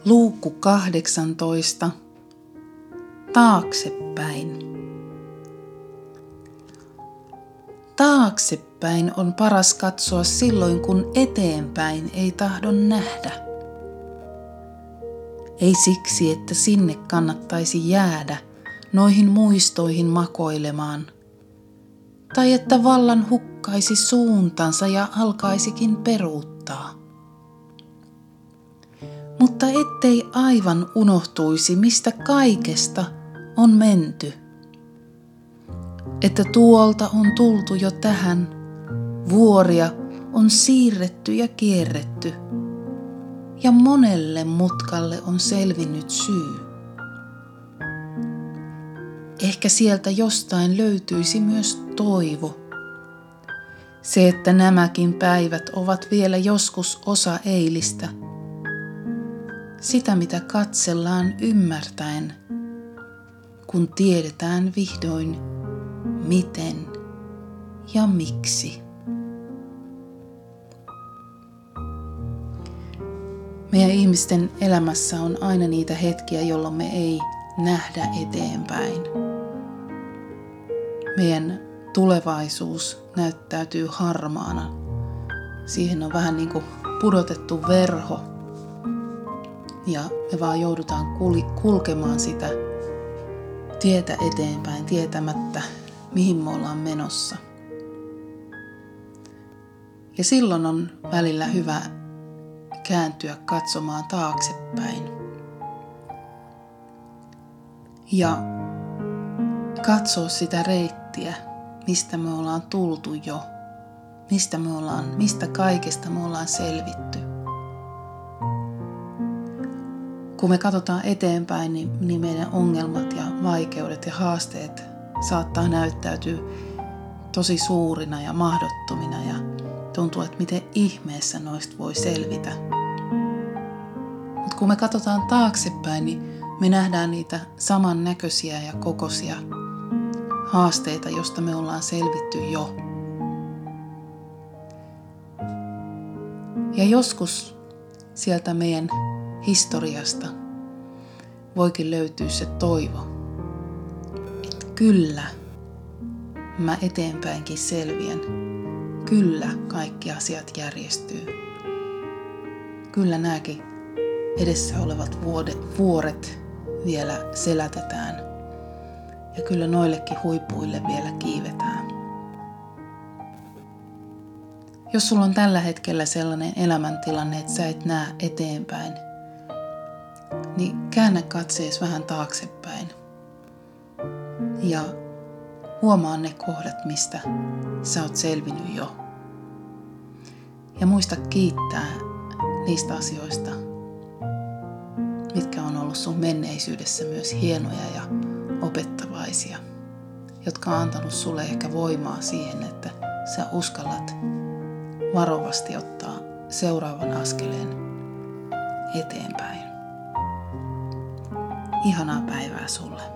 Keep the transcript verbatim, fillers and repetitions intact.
Luukku kahdeksantoista. Taaksepäin. Taaksepäin on paras katsoa silloin, kun eteenpäin ei tahdo nähdä. Ei siksi, että sinne kannattaisi jäädä noihin muistoihin makoilemaan, tai että vallan hukkaisi suuntansa ja alkaisikin peruuttaa. Mutta ettei aivan unohtuisi, mistä kaikesta on menty. Että tuolta on tultu jo tähän, vuoria on siirretty ja kierretty, ja monelle mutkalle on selvinnyt syy. Ehkä sieltä jostain löytyisi myös toivo. Se, että nämäkin päivät ovat vielä joskus osa eilistä. Sitä, mitä katsellaan ymmärtäen, kun tiedetään vihdoin, miten ja miksi. Meidän ihmisten elämässä on aina niitä hetkiä, jolloin me ei nähdä eteenpäin. Meidän tulevaisuus näyttäytyy harmaana. Siihen on vähän niin kuin pudotettu verho. Ja me vaan joudutaan kulkemaan sitä tietä eteenpäin, tietämättä mihin me ollaan menossa. Ja silloin on välillä hyvä kääntyä katsomaan taaksepäin. Ja katsoa sitä reittiä, mistä me ollaan tultu jo, mistä me ollaan, mistä kaikesta me ollaan selvitty. Kun me katsotaan eteenpäin, niin, niin meidän ongelmat ja vaikeudet ja haasteet saattaa näyttäytyä tosi suurina ja mahdottomina ja tuntuu, että miten ihmeessä noista voi selvitä. Mutta kun me katsotaan taaksepäin, niin me nähdään niitä samannäköisiä ja kokoisia haasteita, joista me ollaan selvitty jo. Ja joskus sieltä meidän historiasta voikin löytyä se toivo, että kyllä mä eteenpäinkin selviän, kyllä kaikki asiat järjestyy, kyllä nämäkin edessä olevat vuoret vielä selätetään ja kyllä noillekin huipuille vielä kiivetään. Jos sulla on tällä hetkellä sellainen elämäntilanne, että sä et näe eteenpäin, niin käännä katsees vähän taaksepäin ja huomaa ne kohdat, mistä sä oot selvinnyt jo. Ja muista kiittää niistä asioista, mitkä on ollut sun menneisyydessä myös hienoja ja opettavaisia, jotka on antanut sulle ehkä voimaa siihen, että sä uskallat varovasti ottaa seuraavan askeleen eteenpäin. Ihanaa päivää sulle.